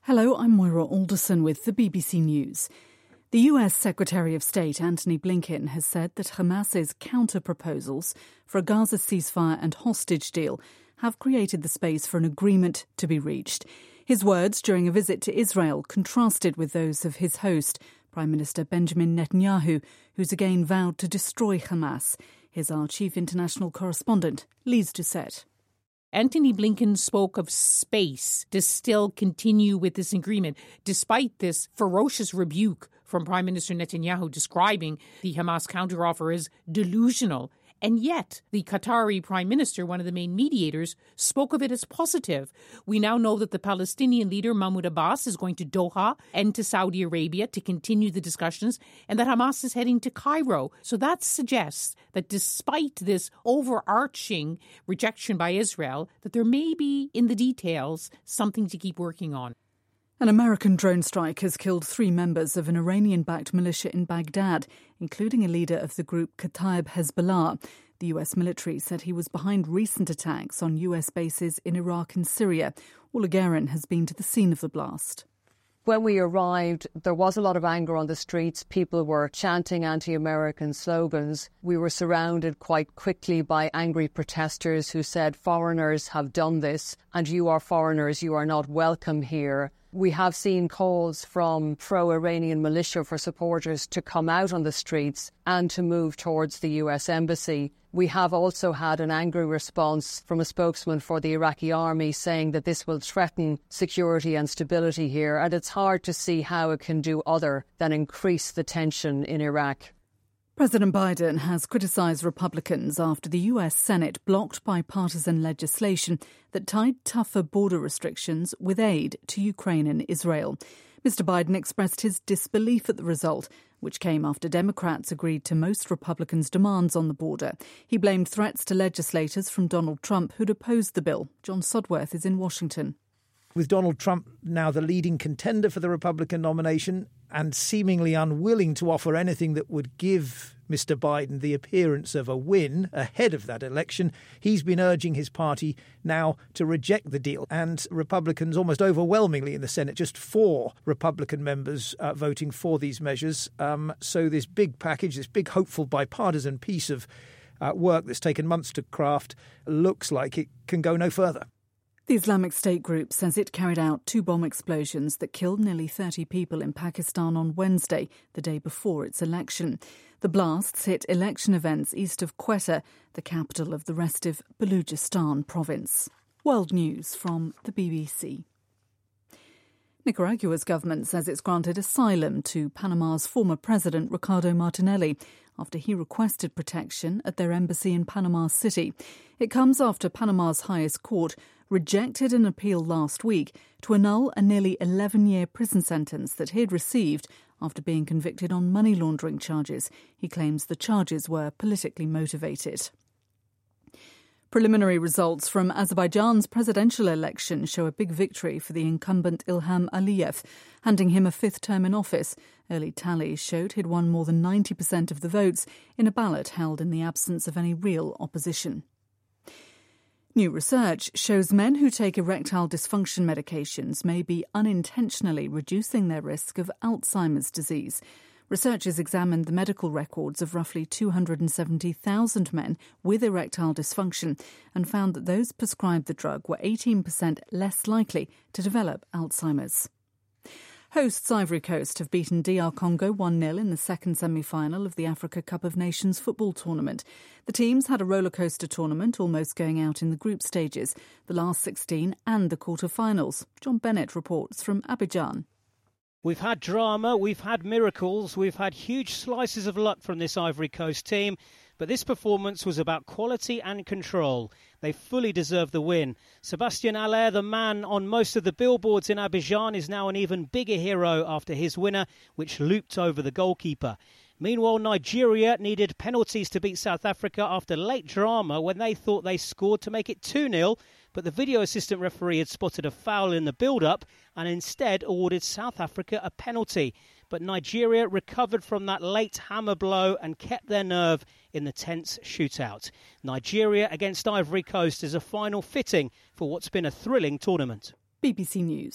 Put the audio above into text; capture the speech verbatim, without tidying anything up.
Hello, I'm Moira Alderson with the B B C News. The U S Secretary of State Antony Blinken has said that Hamas's counter-proposals for a Gaza ceasefire and hostage deal have created the space for an agreement to be reached. His words during a visit to Israel contrasted with those of his host, Prime Minister Benjamin Netanyahu, who's again vowed to destroy Hamas. Here's our chief international correspondent, Lise Doucette. Antony Blinken spoke of space to still continue with this agreement, despite this ferocious rebuke from Prime Minister Netanyahu describing the Hamas counteroffer as delusional. And yet, the Qatari Prime Minister, one of the main mediators, spoke of it as positive. We now know that the Palestinian leader, Mahmoud Abbas, is going to Doha and to Saudi Arabia to continue the discussions, and that Hamas is heading to Cairo. So that suggests that despite this overarching rejection by Israel, that there may be, in the details, something to keep working on. An American drone strike has killed three members of an Iranian-backed militia in Baghdad, including a leader of the group Kataib Hezbollah. The U S military said he was behind recent attacks on U S bases in Iraq and Syria. Ola Guerin has been to the scene of the blast. When we arrived, there was a lot of anger on the streets. People were chanting anti-American slogans. We were surrounded quite quickly by angry protesters who said, "Foreigners have done this, and you are foreigners, you are not welcome here." We have seen calls from pro-Iranian militia for supporters to come out on the streets and to move towards the U S embassy. We have also had an angry response from a spokesman for the Iraqi army saying that this will threaten security and stability here, and it's hard to see how it can do other than increase the tension in Iraq. President Biden has criticised Republicans after the U S Senate blocked bipartisan legislation that tied tougher border restrictions with aid to Ukraine and Israel. Mister Biden expressed his disbelief at the result, which came after Democrats agreed to most Republicans' demands on the border. He blamed threats to legislators from Donald Trump who'd opposed the bill. John Sodworth is in Washington. With Donald Trump now the leading contender for the Republican nomination and seemingly unwilling to offer anything that would give Mister Biden the appearance of a win ahead of that election, he's been urging his party now to reject the deal. And Republicans almost overwhelmingly in the Senate, just four Republican members uh, voting for these measures. Um, so this big package, this big hopeful bipartisan piece of uh, work that's taken months to craft, looks like it can go no further. The Islamic State group says it carried out two bomb explosions that killed nearly thirty people in Pakistan on Wednesday, the day before its election. The blasts hit election events east of Quetta, the capital of the restive Balochistan province. World News from the B B C. Nicaragua's government says it's granted asylum to Panama's former president, Ricardo Martinelli, after he requested protection at their embassy in Panama City. It comes after Panama's highest court rejected an appeal last week to annul a nearly eleven-year prison sentence that he had received after being convicted on money laundering charges. He claims the charges were politically motivated. Preliminary results from Azerbaijan's presidential election show a big victory for the incumbent Ilham Aliyev, handing him a fifth term in office. Early tallies showed he'd won more than ninety percent of the votes in a ballot held in the absence of any real opposition. New research shows men who take erectile dysfunction medications may be unintentionally reducing their risk of Alzheimer's disease. Researchers examined the medical records of roughly two hundred seventy thousand men with erectile dysfunction and found that those prescribed the drug were eighteen percent less likely to develop Alzheimer's. Hosts Ivory Coast have beaten D R Congo one nil in the second semi-final of the Africa Cup of Nations football tournament. The teams had a rollercoaster tournament, almost going out in the group stages, the last sixteen and the quarter-finals. John Bennett reports from Abidjan. We've had drama, we've had miracles, we've had huge slices of luck from this Ivory Coast team, but this performance was about quality and control. They fully deserve the win. Sébastien Haller, the man on most of the billboards in Abidjan, is now an even bigger hero after his winner, which looped over the goalkeeper. Meanwhile, Nigeria needed penalties to beat South Africa after late drama when they thought they scored to make it two nil, but the video assistant referee had spotted a foul in the build-up and instead awarded South Africa a penalty. But Nigeria recovered from that late hammer blow and kept their nerve in the tense shootout. Nigeria against Ivory Coast is a final fitting for what's been a thrilling tournament. B B C News.